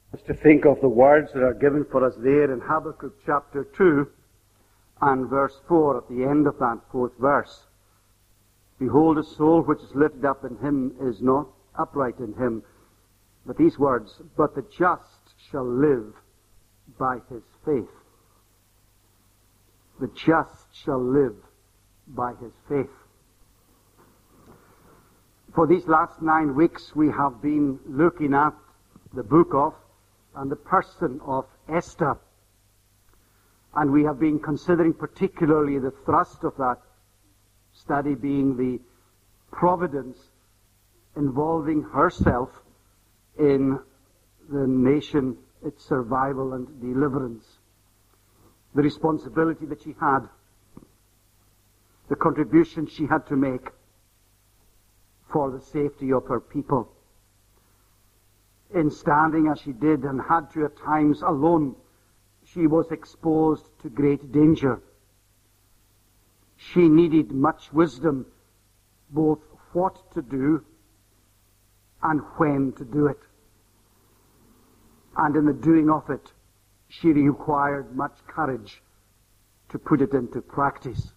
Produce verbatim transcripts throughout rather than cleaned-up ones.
Just to think of the words that are given for us there in Habakkuk chapter two and verse four, at the end of that fourth verse. Behold, a soul which is lifted up in him is not upright in him. But these words, but the just shall live by his faith. The just shall live by his faith. For these last nine weeks we have been looking at the book of and the person of Esther. And we have been considering particularly the thrust of that study being the providence involving herself in the nation, its survival and deliverance. The responsibility that she had, the contribution she had to make for the safety of her people. In standing as she did and had to at times alone, she was exposed to great danger. She needed much wisdom, both what to do and when to do it. And in the doing of it, she required much courage to put it into practice.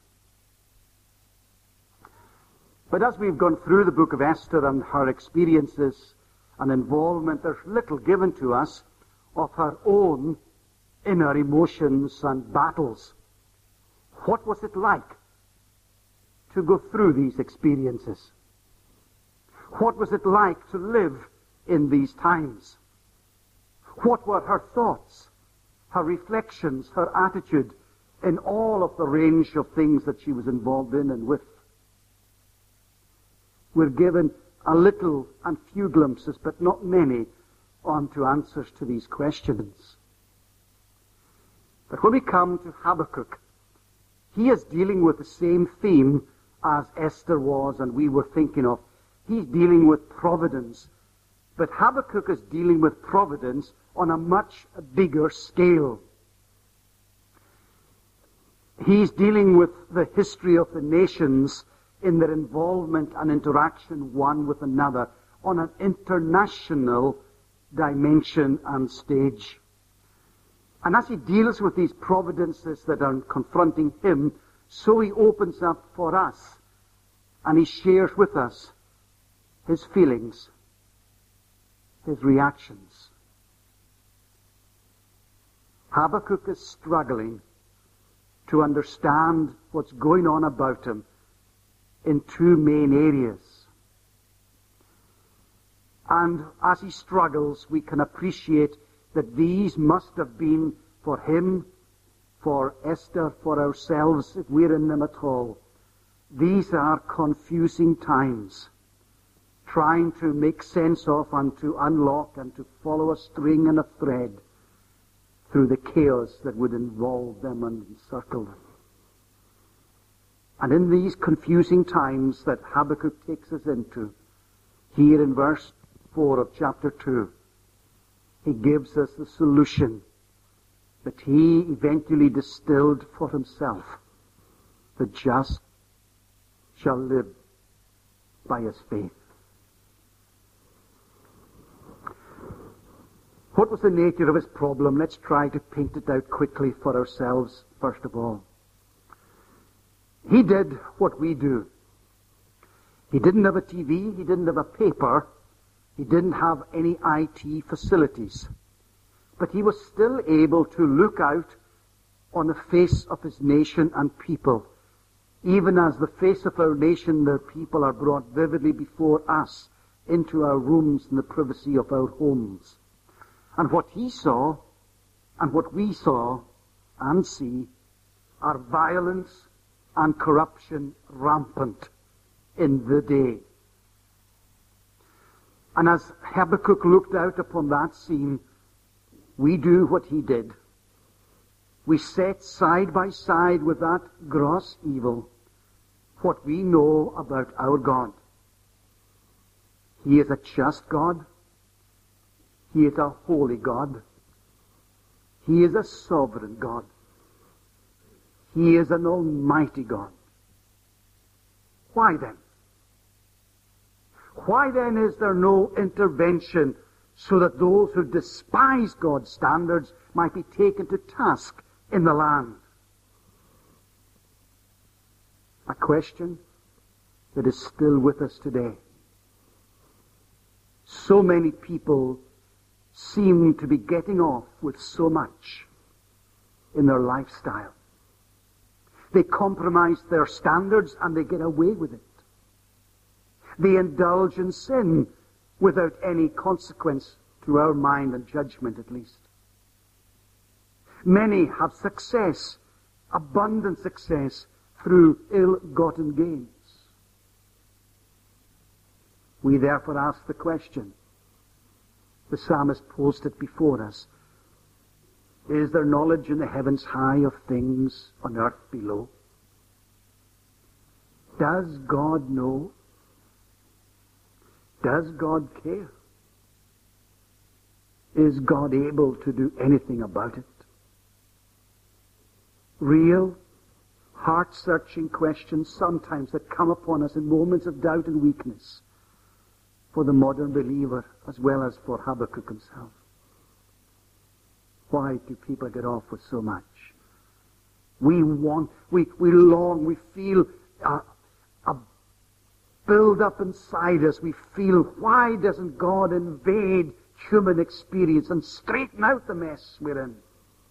But as we've gone through the book of Esther and her experiences and involvement, there's little given to us of her own inner emotions and battles. What was it like to go through these experiences? What was it like to live in these times? What were her thoughts, her reflections, her attitude in all of the range of things that she was involved in and with? We're given a little and few glimpses, but not many, onto answers to these questions. But when we come to Habakkuk, he is dealing with the same theme as Esther was and we were thinking of. He's dealing with providence. But Habakkuk is dealing with providence on a much bigger scale. He's dealing with the history of the nations in their involvement and interaction one with another on an international dimension and stage. And as he deals with these providences that are confronting him, so he opens up for us and he shares with us his feelings, his reactions. Habakkuk is struggling to understand what's going on about him in two main areas. And as he struggles, we can appreciate that these must have been for him, for Esther, for ourselves, if we're in them at all. These are confusing times, trying to make sense of and to unlock and to follow a string and a thread through the chaos that would involve them and encircle them. And in these confusing times that Habakkuk takes us into, here in verse four of chapter two, he gives us the solution that he eventually distilled for himself. The just shall live by his faith. What was the nature of his problem? Let's try to paint it out quickly for ourselves, first of all. He did what we do. He didn't have a T V, he didn't have a paper, he didn't have any I T facilities. But he was still able to look out on the face of his nation and people, even as the face of our nation and their people are brought vividly before us into our rooms in the privacy of our homes. And what he saw, and what we saw and see, are violence and corruption rampant in the day. And as Habakkuk looked out upon that scene, we do what he did. We set side by side with that gross evil what we know about our God. He is a just God. He is a holy God. He is a sovereign God. He is an almighty God. Why then? Why then is there no intervention so that those who despise God's standards might be taken to task in the land. A question that is still with us today. So many people seem to be getting off with so much in their lifestyle. They compromise their standards and they get away with it. They indulge in sin without any consequence to our mind and judgment, at least. Many have success, abundant success, through ill-gotten gains. We therefore ask the question, the psalmist posed it before us, is there knowledge in the heavens high of things on earth below? Does God know? Does God care? Is God able to do anything about it? Real, heart-searching questions sometimes that come upon us in moments of doubt and weakness for the modern believer as well as for Habakkuk himself. Why do people get off with so much? We want, we, we long, we feel a, a build up inside us. We feel, why doesn't God invade human experience and straighten out the mess we're in?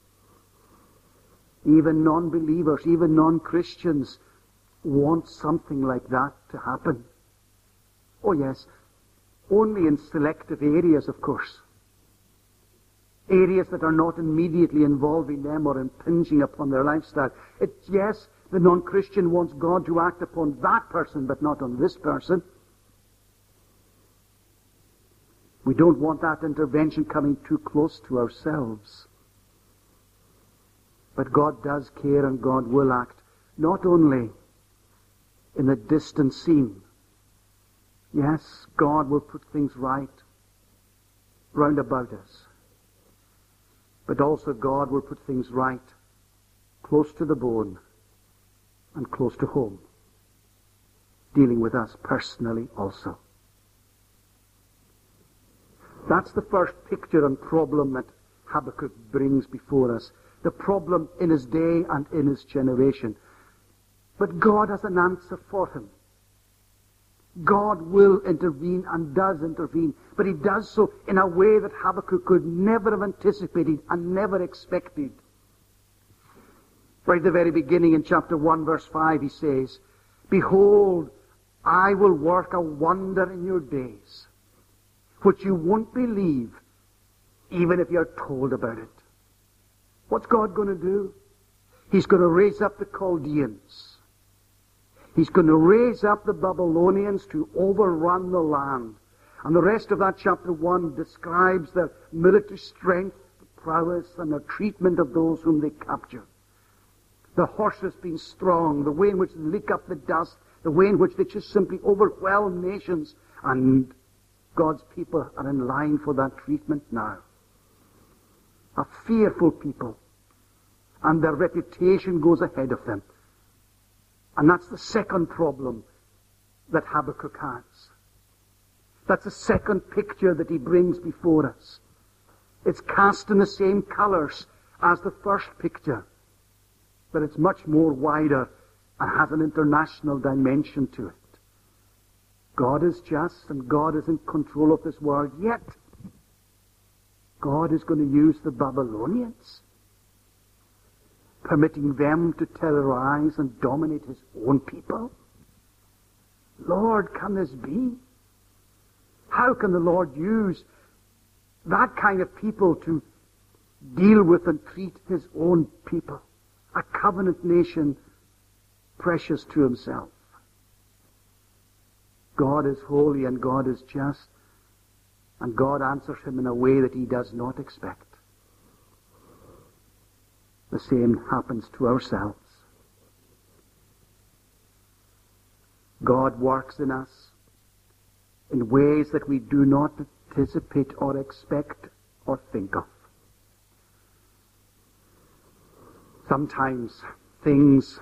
Even non-believers, even non-Christians want something like that to happen. Oh yes, only in selective areas, of course. Areas that are not immediately involving them or impinging upon their lifestyle. It's, yes, the non-Christian wants God to act upon that person, but not on this person. We don't want that intervention coming too close to ourselves. But God does care and God will act, not only in the distant scene. Yes, God will put things right round about us. But also God will put things right close to the bone and close to home, dealing with us personally also. That's the first picture and problem that Habakkuk brings before us. The problem in his day and in his generation. But God has an answer for him. God will intervene and does intervene, but he does so in a way that Habakkuk could never have anticipated and never expected. Right at the very beginning in chapter one verse five he says, "Behold, I will work a wonder in your days, which you won't believe even if you're told about it." What's God going to do? He's going to raise up the Chaldeans. He's going to raise up the Babylonians to overrun the land. And the rest of that chapter one describes their military strength, prowess, and their treatment of those whom they capture. The horses being strong, the way in which they lick up the dust, the way in which they just simply overwhelm nations. And God's people are in line for that treatment now. A fearful people. And their reputation goes ahead of them. And that's the second problem that Habakkuk has. That's the second picture that he brings before us. It's cast in the same colors as the first picture, but it's much more wider and has an international dimension to it. God is just and God is in control of this world, yet God is going to use the Babylonians, permitting them to terrorize and dominate his own people. Lord, can this be? How can the Lord use that kind of people to deal with and treat his own people, a covenant nation precious to himself? God is holy and God is just, and God answers him in a way that he does not expect. The same happens to ourselves. God works in us in ways that we do not anticipate or expect or think of. Sometimes things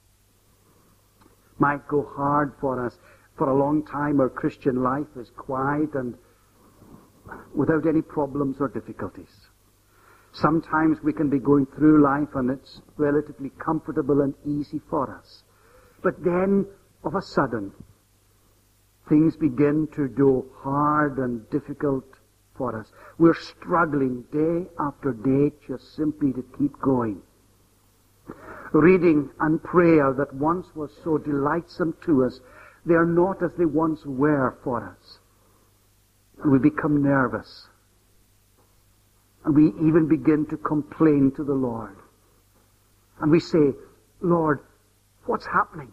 might go hard for us. For a long time our Christian life is quiet and without any problems or difficulties. Sometimes we can be going through life and it's relatively comfortable and easy for us. But then, of a sudden, things begin to go hard and difficult for us. We're struggling day after day just simply to keep going. Reading and prayer that once was so delightsome to us, they are not as they once were for us. And we become nervous. And we even begin to complain to the Lord. And we say, Lord, what's happening?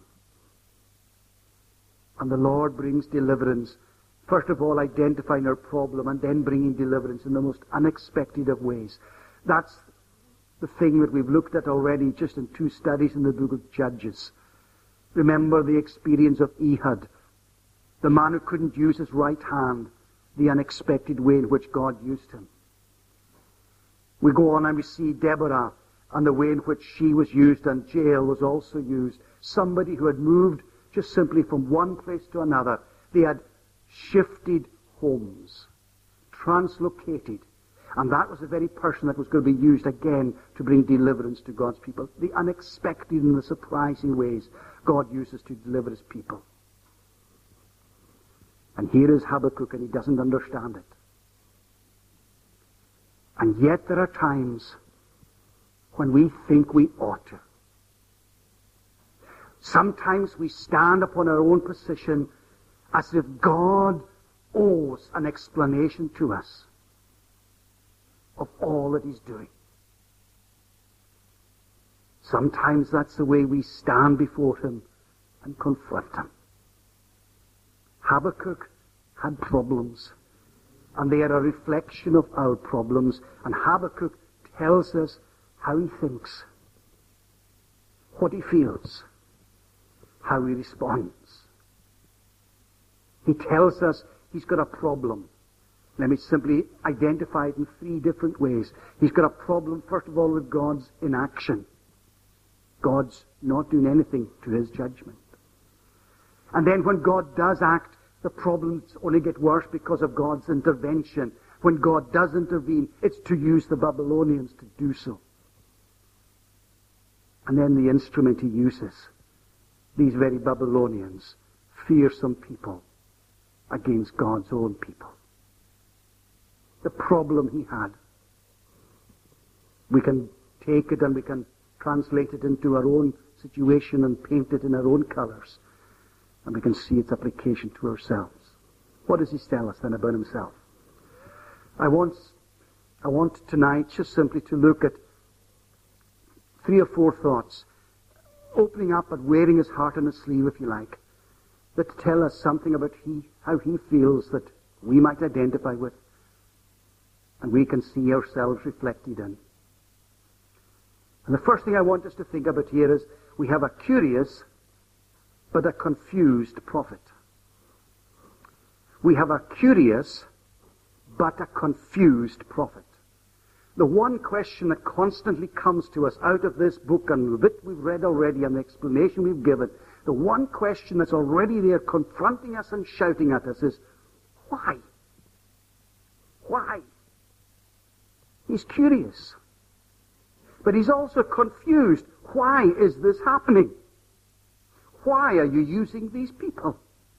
And the Lord brings deliverance. First of all, identifying our problem and then bringing deliverance in the most unexpected of ways. That's the thing that we've looked at already just in two studies in the book of Judges. Remember the experience of Ehud, the man who couldn't use his right hand, the unexpected way in which God used him. We go on and we see Deborah and the way in which she was used, and Jael was also used. Somebody who had moved just simply from one place to another. They had shifted homes, translocated. And that was the very person that was going to be used again to bring deliverance to God's people. The unexpected and the surprising ways God uses to deliver his people. And here is Habakkuk, and he doesn't understand it. And yet there are times when we think we ought to. Sometimes we stand upon our own position as if God owes an explanation to us of all that he's doing. Sometimes that's the way we stand before him and confront him. Habakkuk had problems, and they are a reflection of our problems, and Habakkuk tells us how he thinks, what he feels, how he responds. He tells us he's got a problem. Let me simply identify it in three different ways. He's got a problem, first of all, with God's inaction. God's not doing anything to his judgment. And then when God does act, the problems only get worse because of God's intervention. When God does intervene, it's to use the Babylonians to do so. And then the instrument he uses, these very Babylonians, fearsome people against God's own people. The problem he had. We can take it and we can translate it into our own situation and paint it in our own colors. And we can see its application to ourselves. What does he tell us then about himself? I want, I want tonight just simply to look at three or four thoughts, opening up and wearing his heart on his sleeve, if you like, that tell us something about he, how he feels that we might identify with, and we can see ourselves reflected in. And the first thing I want us to think about here is we have a curious but a confused prophet. We have a curious but a confused prophet. The one question that constantly comes to us out of this book and the bit we've read already and the explanation we've given, the one question that's already there confronting us and shouting at us is, why? Why? He's curious. But he's also confused. Why is this happening? Why are you using these people?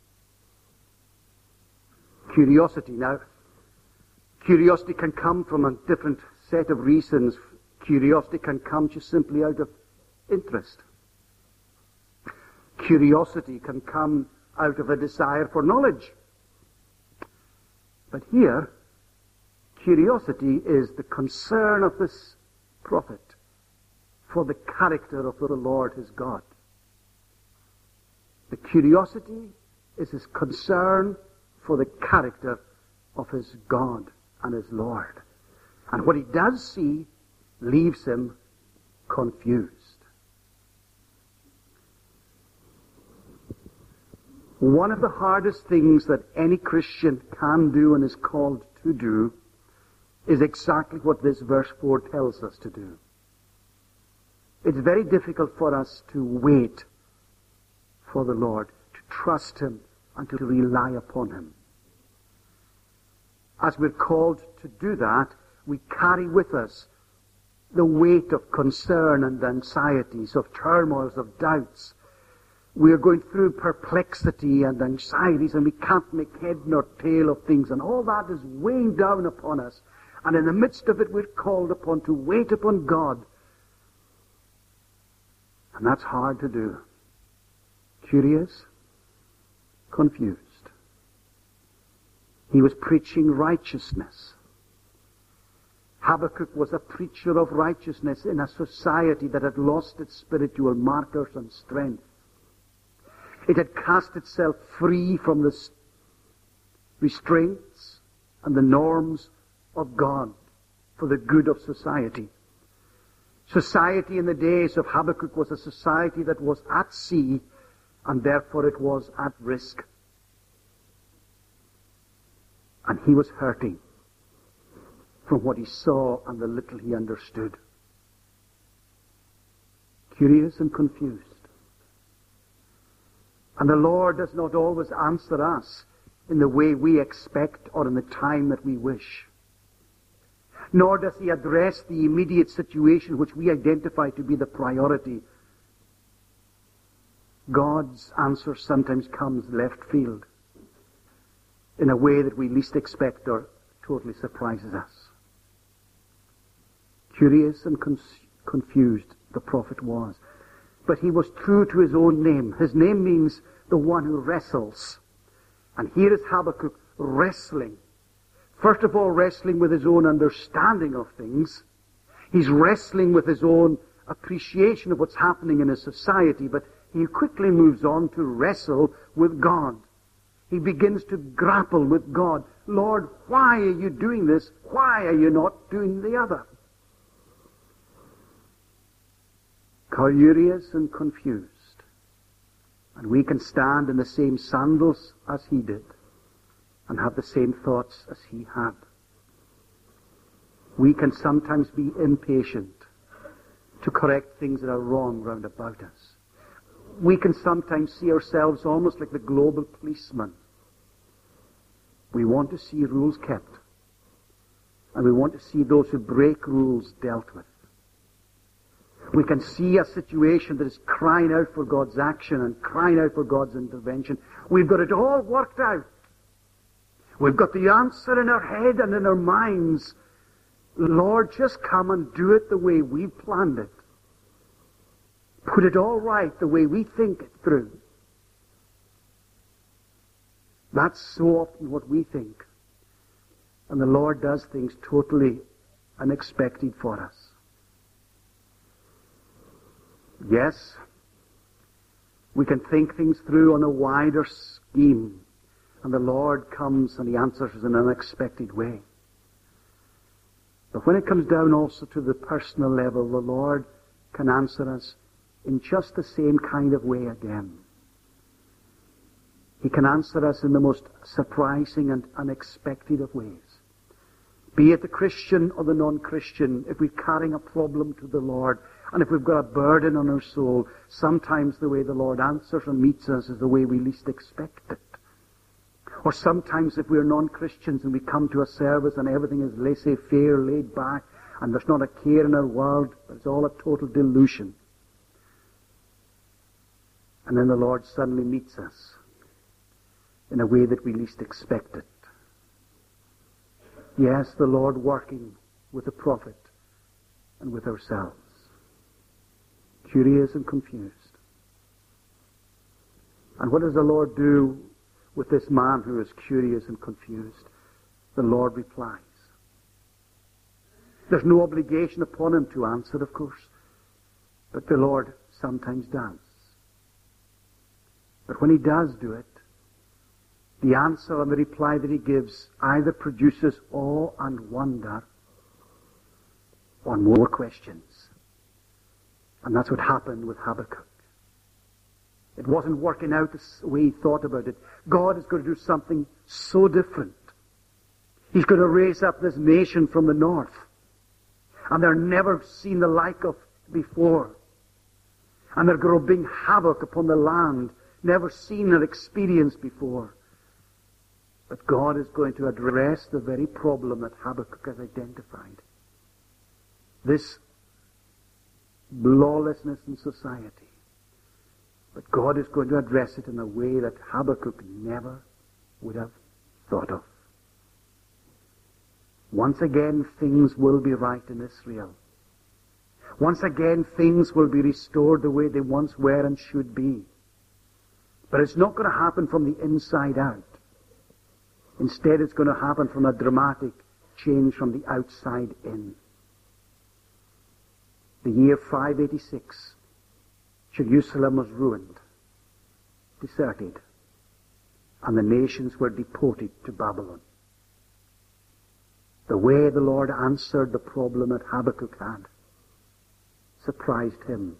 Curiosity. Now, curiosity can come from a different set of reasons. Curiosity can come just simply out of interest. Curiosity can come out of a desire for knowledge. But here, curiosity is the concern of this prophet for the character of the Lord his God. The curiosity is his concern for the character of his God and his Lord. And what he does see leaves him confused. One of the hardest things that any Christian can do and is called to do is exactly what this verse four tells us to do. It's very difficult for us to wait for the Lord, to trust him and to rely upon him. as we're called to do that, we carry with us the weight of concern and anxieties, of turmoils, of doubts. We are going through perplexity and anxieties, and we can't make head nor tail of things, and all that is weighing down upon us. And in the midst of it, we're called upon to wait upon God. And that's hard to do. Curious, confused. He was preaching righteousness. Habakkuk was a preacher of righteousness in a society that had lost its spiritual markers and strength. It had cast itself free from the restraints and the norms of God for the good of society. Society in the days of Habakkuk was a society that was at sea, and therefore it was at risk. And he was hurting from what he saw and the little he understood. Curious and confused. And the Lord does not always answer us in the way we expect or in the time that we wish. Nor does he address the immediate situation which we identify to be the priority. God's answer sometimes comes left field in a way that we least expect or totally surprises us. Curious and con- confused the prophet was. But he was true to his own name. His name means the one who wrestles. And here is Habakkuk wrestling. First of all, wrestling with his own understanding of things. He's wrestling with his own appreciation of what's happening in his society, but he quickly moves on to wrestle with God. He begins to grapple with God. Lord, why are you doing this? Why are you not doing the other? Curious and confused. And we can stand in the same sandals as he did and have the same thoughts as he had. We can sometimes be impatient to correct things that are wrong round about us. We can sometimes see ourselves almost like the global policeman. We want to see rules kept, and we want to see those who break rules dealt with. We can see a situation that is crying out for God's action and crying out for God's intervention. We've got it all worked out. We've got the answer in our head and in our minds. Lord, just come and do it the way we've planned it. Put it all right the way we think it through. That's so often what we think. And the Lord does things totally unexpected for us. Yes, we can think things through on a wider scheme, and the Lord comes and he answers in an unexpected way. But when it comes down also to the personal level, the Lord can answer us in just the same kind of way again. He can answer us in the most surprising and unexpected of ways. Be it the Christian or the non-Christian, if we're carrying a problem to the Lord, and if we've got a burden on our soul, sometimes the way the Lord answers and meets us is the way we least expect it. Or sometimes if we're non-Christians and we come to a service and everything is laissez-faire, laid back, and there's not a care in our world, but it's all a total delusion. And then the Lord suddenly meets us in a way that we least expect it. Yes, the Lord working with the prophet and with ourselves. Curious and confused. And what does the Lord do with this man who is curious and confused? The Lord replies. There's no obligation upon him to answer, of course, but the Lord sometimes does. But when he does do it, the answer and the reply that he gives either produces awe and wonder or more questions. And that's what happened with Habakkuk. It wasn't working out the way he thought about it. God is going to do something so different. He's going to raise up this nation from the north. And they're never seen the like of before. And they're going to bring havoc upon the land, never seen or experienced before. But God is going to address the very problem that Habakkuk has identified. This lawlessness in society. But God is going to address it in a way that Habakkuk never would have thought of. Once again, things will be right in Israel. Once again, things will be restored the way they once were and should be. But it's not going to happen from the inside out. Instead, it's going to happen from a dramatic change from the outside in. The year five eighty-six, Jerusalem was ruined, deserted, and the nations were deported to Babylon. The way the Lord answered the problem that Habakkuk had surprised him,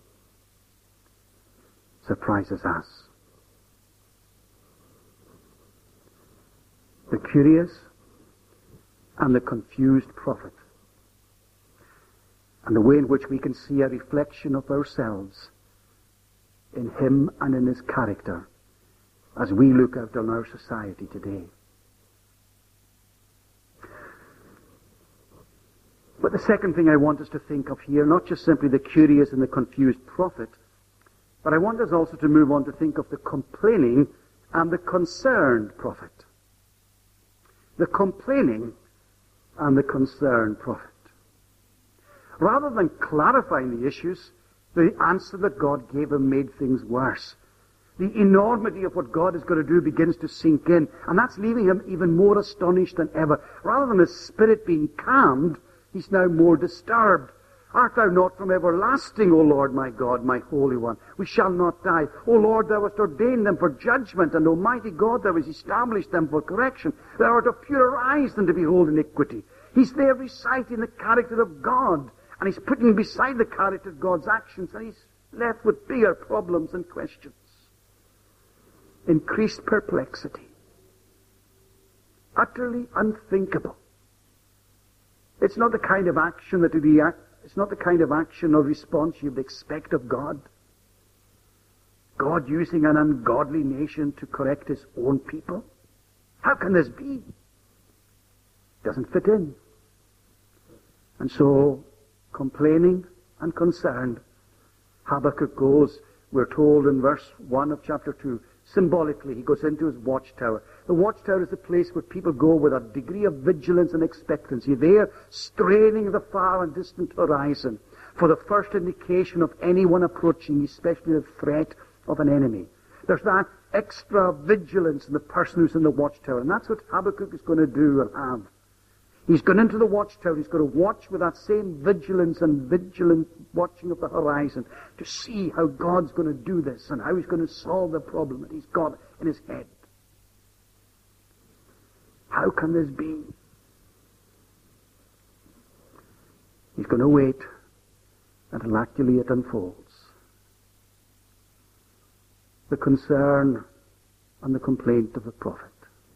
surprises us. The curious and the confused prophet, and the way in which we can see a reflection of ourselves in him and in his character as we look out on our society today. But the second thing I want us to think of here, not just simply the curious and the confused prophet, but I want us also to move on to think of the complaining and the concerned prophet. The complaining and the concerned prophet. Rather than clarifying the issues, the answer that God gave him made things worse. The enormity of what God is going to do begins to sink in, and that's leaving him even more astonished than ever. Rather than his spirit being calmed, he's now more disturbed. Art thou not from everlasting, O Lord my God, my Holy One? We shall not die. O Lord, thou hast ordained them for judgment, and Almighty God, thou hast established them for correction. Thou art of purer eyes than to behold iniquity. He's there reciting the character of God, and he's putting beside the character of God's actions, and he's left with bigger problems and questions. Increased perplexity. Utterly unthinkable. It's not the kind of action that would be act, it's not the kind of action or response you'd expect of God. God using an ungodly nation to correct his own people. How can this be? Doesn't fit in. And so, complaining and concerned, Habakkuk goes, we're told in verse one of chapter two, symbolically, he goes into his watchtower. The watchtower is a place where people go with a degree of vigilance and expectancy. They're straining the far and distant horizon for the first indication of anyone approaching, especially the threat of an enemy. There's that extra vigilance in the person who's in the watchtower, and that's what Habakkuk is going to do and have. He's gone into the watchtower. He's going to watch with that same vigilance and vigilant watching of the horizon to see how God's going to do this and how he's going to solve the problem that he's got in his head. How can this be? He's going to wait until actually it unfolds. The concern and the complaint of the prophet.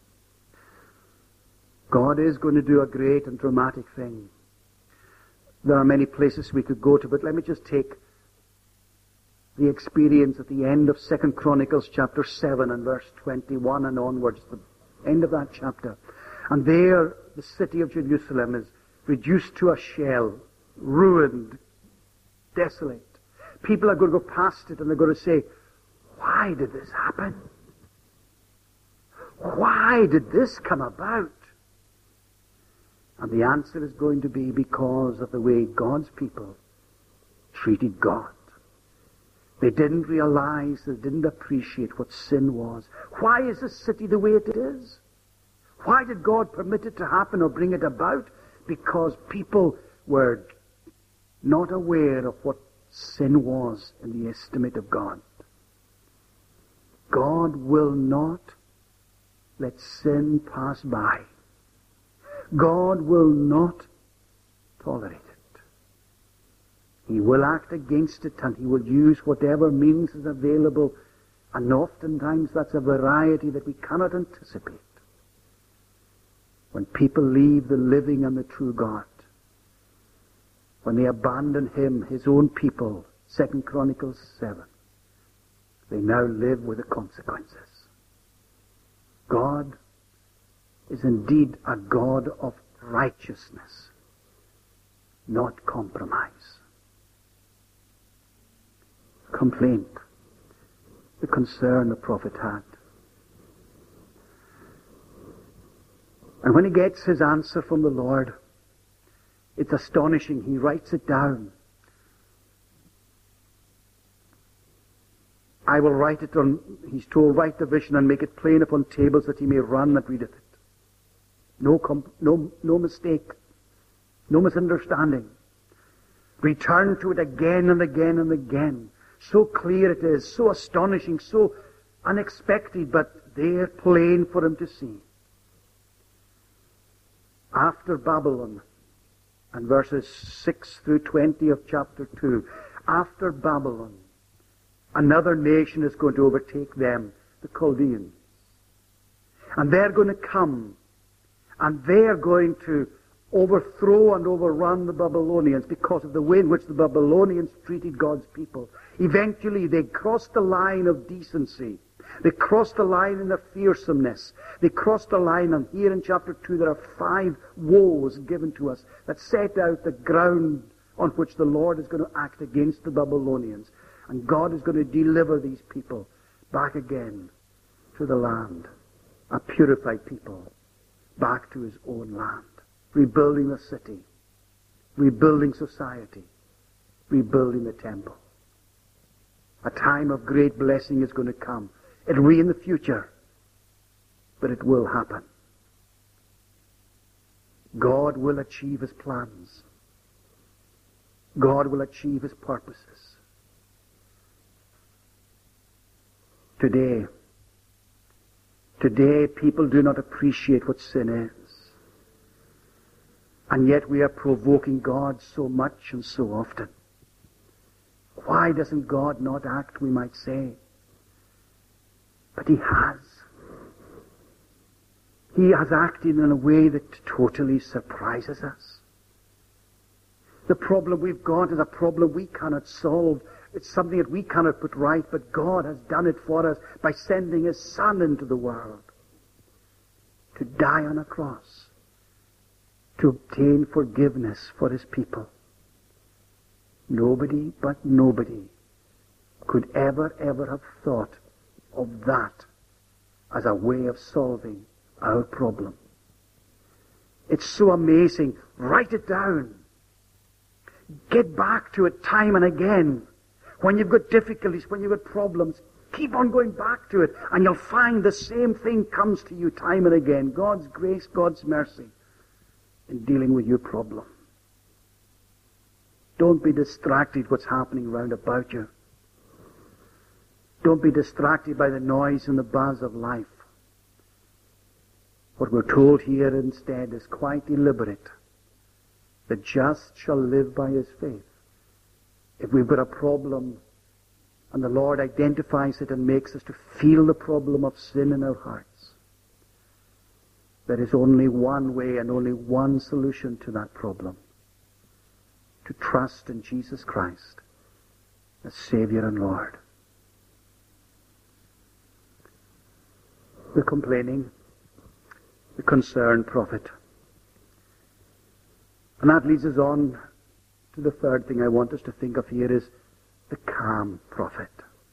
God is going to do a great and dramatic thing. There are many places we could go to, but let me just take the experience at the end of Second Chronicles chapter seven and verse twenty-one and onwards, the end of that chapter. And there, the city of Jerusalem is reduced to a shell, ruined, desolate. People are going to go past it and they're going to say, why did this happen? Why did this come about? And the answer is going to be because of the way God's people treated God. They didn't realize, they didn't appreciate what sin was. Why is this city the way it is? Why did God permit it to happen or bring it about? Because people were not aware of what sin was in the estimate of God. God will not let sin pass by. God will not tolerate it. He will act against it, and he will use whatever means is available, and oftentimes that's a variety that we cannot anticipate. When people leave the living and the true God, when they abandon him, his own people, Second Chronicles seven, they now live with the consequences. God is indeed a God of righteousness, not compromise. Complaint, the concern the prophet had. And when he gets his answer from the Lord, it's astonishing. He writes it down. I will write it on, he's told, write the vision and make it plain upon tables that he may run that readeth it. No, comp- no, no mistake. No misunderstanding. Return to it again and again and again. So clear it is, so astonishing, so unexpected, but there plain for him to see. After Babylon, and verses six through twenty of chapter two, after Babylon, another nation is going to overtake them, the Chaldeans. And they're going to come, and they're going to overthrow and overrun the Babylonians because of the way in which the Babylonians treated God's people. Eventually, they crossed the line of decency. They crossed the line in their fearsomeness. They crossed the line, and here in chapter two there are five woes given to us that set out the ground on which the Lord is going to act against the Babylonians. And God is going to deliver these people back again to the land, a purified people, back to his own land, rebuilding the city, rebuilding society, rebuilding the temple. A time of great blessing is going to come. It'll be in the future, but it will happen. God will achieve his plans. God will achieve his purposes. Today, today people do not appreciate what sin is. And yet we are provoking God so much and so often. Why doesn't God not act, we might say? But he has. He has acted in a way that totally surprises us. The problem we've got is a problem we cannot solve. It's something that we cannot put right, but God has done it for us by sending his Son into the world to die on a cross, to obtain forgiveness for his people. Nobody but nobody could ever, ever have thought of that as a way of solving our problem. It's so amazing. Write it down. Get back to it time and again. When you've got difficulties, when you've got problems, keep on going back to it, and you'll find the same thing comes to you time and again. God's grace, God's mercy in dealing with your problem. Don't be distracted what's happening round about you. Don't be distracted by the noise and the buzz of life. What we're told here instead is quite deliberate. The just shall live by his faith. If we've got a problem and the Lord identifies it and makes us to feel the problem of sin in our hearts, there is only one way and only one solution to that problem. To trust in Jesus Christ as Savior and Lord. The complaining, the concerned prophet. And that leads us on to the third thing I want us to think of here is the calm prophet.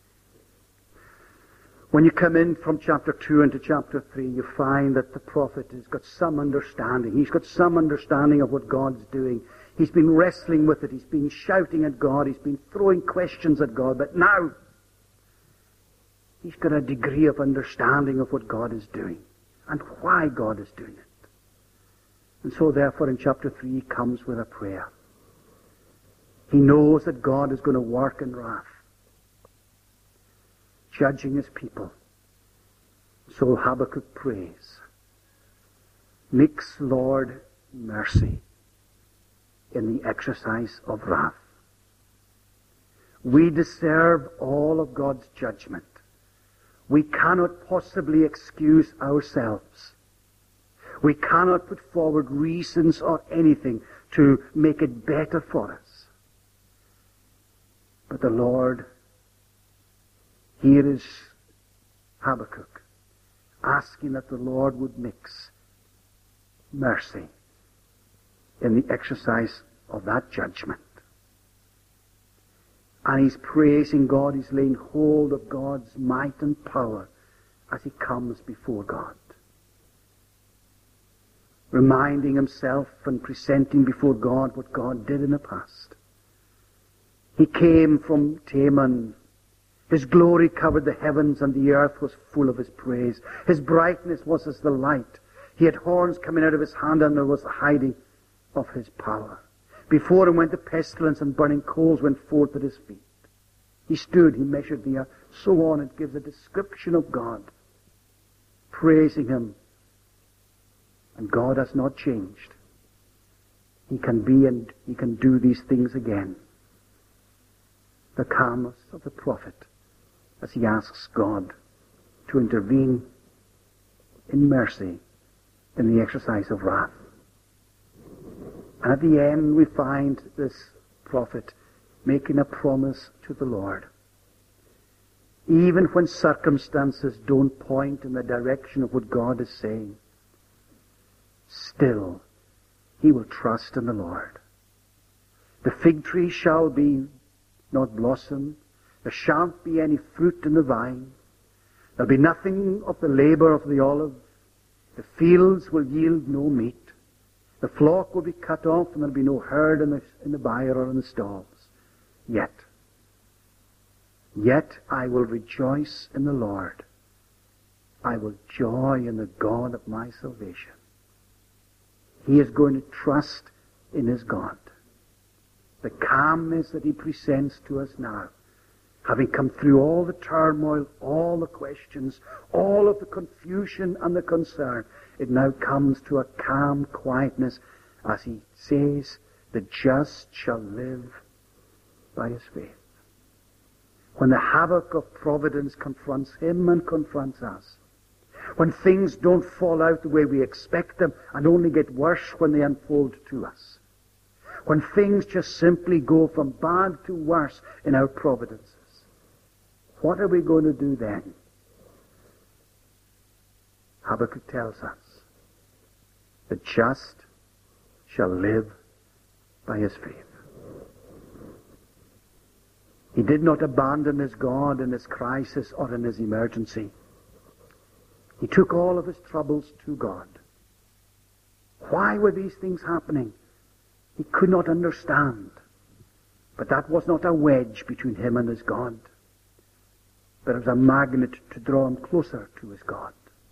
When you come in from chapter two into chapter three, you find that the prophet has got some understanding. He's got some understanding of what God's doing. He's been wrestling with it. He's been shouting at God. He's been throwing questions at God. But now, he's got a degree of understanding of what God is doing and why God is doing it. And so therefore in chapter three he comes with a prayer. He knows that God is going to work in wrath, judging his people. So Habakkuk prays, mix, Lord, mercy in the exercise of wrath. We deserve all of God's judgment. We cannot possibly excuse ourselves. We cannot put forward reasons or anything to make it better for us. But the Lord, here is Habakkuk, asking that the Lord would mix mercy in the exercise of that judgment. And he's praising God, he's laying hold of God's might and power as he comes before God. Reminding himself and presenting before God what God did in the past. He came from Teman. His glory covered the heavens, and the earth was full of his praise. His brightness was as the light. He had horns coming out of his hand, and there was the hiding of his power. Before him went the pestilence, and burning coals went forth at his feet. He stood, he measured the earth. So on, it gives a description of God, praising him. And God has not changed. He can be and he can do these things again. The calmness of the prophet as he asks God to intervene in mercy in the exercise of wrath. And at the end we find this prophet making a promise to the Lord. Even when circumstances don't point in the direction of what God is saying, still he will trust in the Lord. The fig tree shall be not blossom. There shan't be any fruit in the vine. There'll be nothing of the labor of the olive. The fields will yield no meat. The flock will be cut off, and there'll be no herd in the, in the byre or in the stalls. Yet, yet I will rejoice in the Lord. I will joy in the God of my salvation. He is going to trust in his God. The calmness that he presents to us now, having come through all the turmoil, all the questions, all of the confusion and the concern, it now comes to a calm quietness as he says, the just shall live by his faith. When the havoc of providence confronts him and confronts us, when things don't fall out the way we expect them and only get worse when they unfold to us, when things just simply go from bad to worse in our providences, what are we going to do then? Habakkuk tells us, the just shall live by his faith. He did not abandon his God in his crisis or in his emergency. He took all of his troubles to God. Why were these things happening? He could not understand. But that was not a wedge between him and his God, but it was a magnet to draw him closer to his God.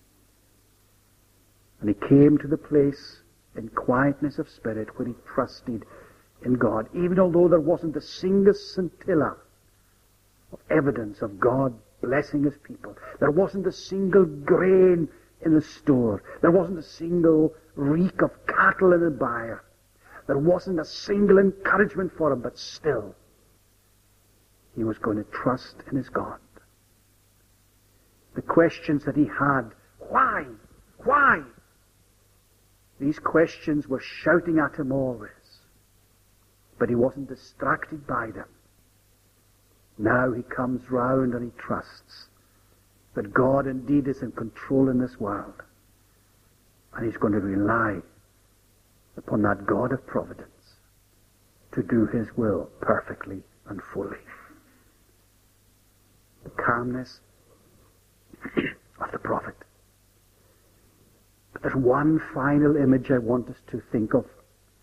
And he came to the place in quietness of spirit where he trusted in God, even although there wasn't a single scintilla of evidence of God blessing his people. There wasn't a single grain in the store. There wasn't a single reek of cattle in the byre. There wasn't a single encouragement for him, but still, he was going to trust in his God. The questions that he had, why? Why? These questions were shouting at him always, but he wasn't distracted by them. Now he comes round and he trusts that God indeed is in control in this world, and he's going to rely upon that God of providence to do his will perfectly and fully. The calmness of the prophet. But there's one final image I want us to think of,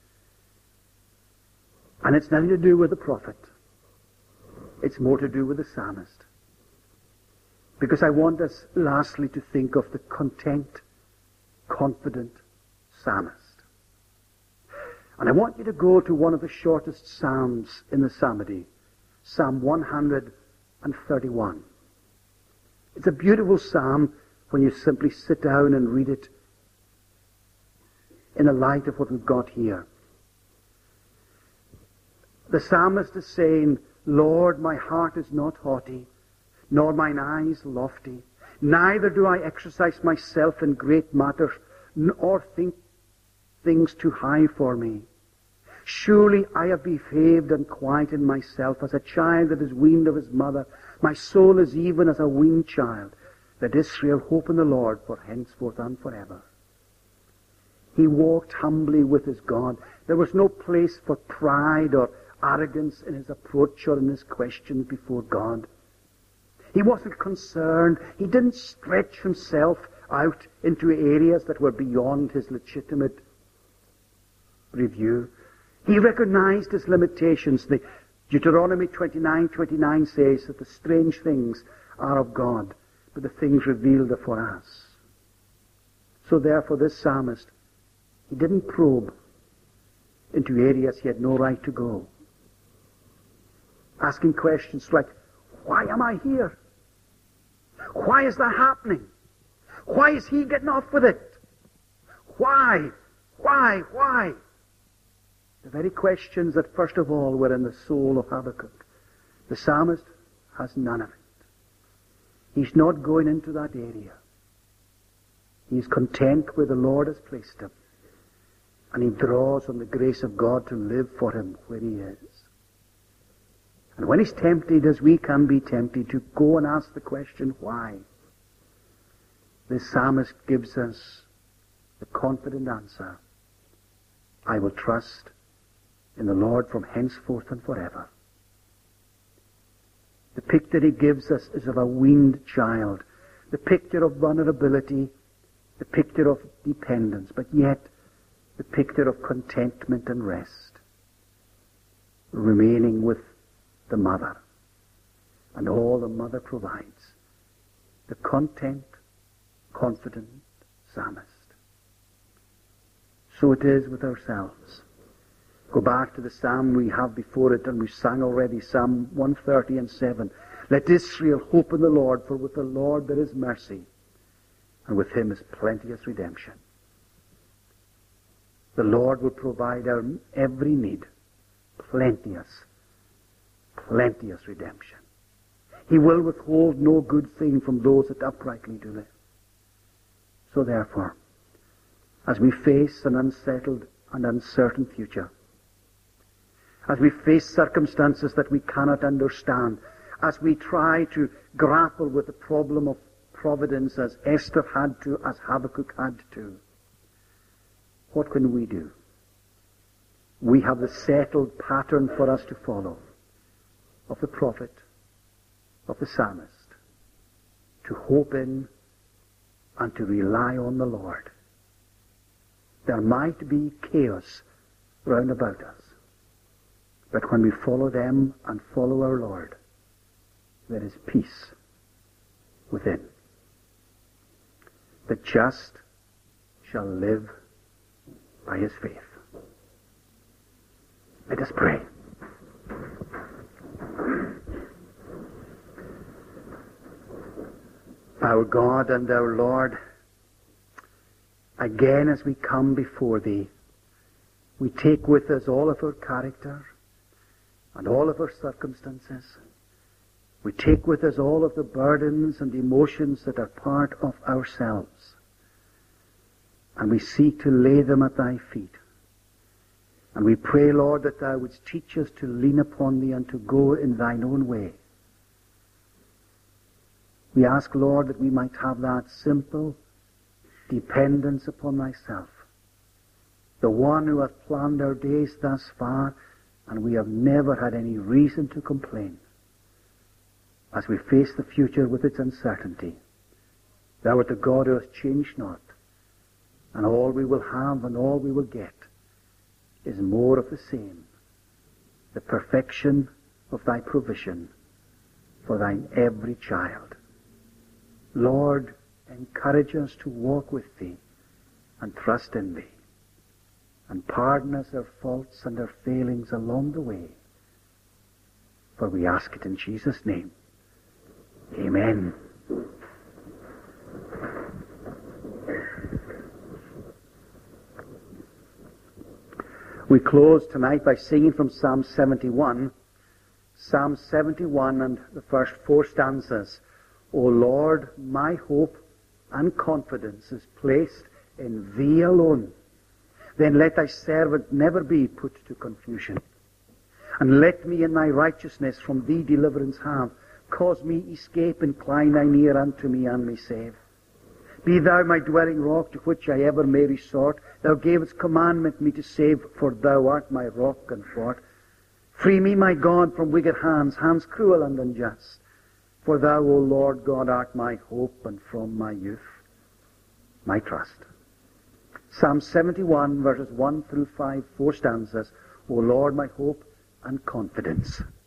and it's nothing to do with the prophet. It's more to do with the psalmist. Because I want us lastly to think of the content, confident psalmist. And I want you to go to one of the shortest psalms in the psalmody, Psalm one hundred thirty-one. It's a beautiful psalm when you simply sit down and read it in the light of what we've got here. The psalmist is saying, Lord, my heart is not haughty, nor mine eyes lofty. Neither do I exercise myself in great matters, nor think things too high for me. Surely I have behaved and quieted myself as a child that is weaned of his mother. My soul is even as a weaned child. Let Israel hope in the Lord for henceforth and forever. He walked humbly with his God. There was no place for pride or arrogance in his approach or in his questions before God. He wasn't concerned. He didn't stretch himself out into areas that were beyond his legitimate review. He recognized his limitations. The Deuteronomy twenty-nine twenty-nine says that the strange things are of God, but the things revealed are for us. So therefore this psalmist, he didn't probe into areas he had no right to go. Asking questions like, why am I here? Why is that happening? Why is he getting off with it? Why? Why? Why? The very questions that first of all were in the soul of Habakkuk. The psalmist has none of it. He's not going into that area. He's content where the Lord has placed him. And he draws on the grace of God to live for him where he is. And when he's tempted, as we can be tempted, to go and ask the question, why? This psalmist gives us the confident answer. I will trust in the Lord from henceforth and forever. The picture he gives us is of a weaned child. The picture of vulnerability, the picture of dependence, but yet the picture of contentment and rest. Remaining with the mother and all the mother provides. The content, confident psalmist. So it is with ourselves. Go back to the psalm we have before it, and we sang already, Psalm one thirty and seven. Let Israel hope in the Lord, for with the Lord there is mercy, and with him is plenteous redemption. The Lord will provide our every need, plenteous, plenteous redemption. He will withhold no good thing from those that uprightly do live. So therefore, as we face an unsettled and uncertain future, as we face circumstances that we cannot understand, as we try to grapple with the problem of providence as Esther had to, as Habakkuk had to, what can we do? We have the settled pattern for us to follow of the prophet, of the psalmist, to hope in and to rely on the Lord. There might be chaos round about us, but when we follow them and follow our Lord, there is peace within. The just shall live by his faith. Let us pray. Our God and our Lord, again as we come before thee, we take with us all of our character and all of our circumstances. We take with us all of the burdens and emotions that are part of ourselves. And we seek to lay them at thy feet. And we pray, Lord, that thou wouldst teach us to lean upon thee and to go in thine own way. We ask, Lord, that we might have that simple dependence upon thyself. The one who hath planned our days thus far, and we have never had any reason to complain. As we face the future with its uncertainty, thou art the God who has changed not, and all we will have and all we will get is more of the same, the perfection of thy provision for thine every child. Lord, encourage us to walk with thee and trust in thee, and pardon us our faults and our failings along the way. For we ask it in Jesus' name. Amen. We close tonight by singing from Psalm seventy-one. Psalm seventy-one and the first four stanzas. O Lord, my hope and confidence is placed in thee alone. Then let thy servant never be put to confusion. And let me in thy righteousness from thee deliverance have. Cause me escape, incline thine ear unto me, and me save. Be thou my dwelling rock, to which I ever may resort. Thou gavest commandment me to save, for thou art my rock and fort. Free me, my God, from wicked hands, hands cruel and unjust. For thou, O Lord God, art my hope, and from my youth my trust. Psalm seventy-one, verses one through five, four stanzas. O Lord, my hope and confidence.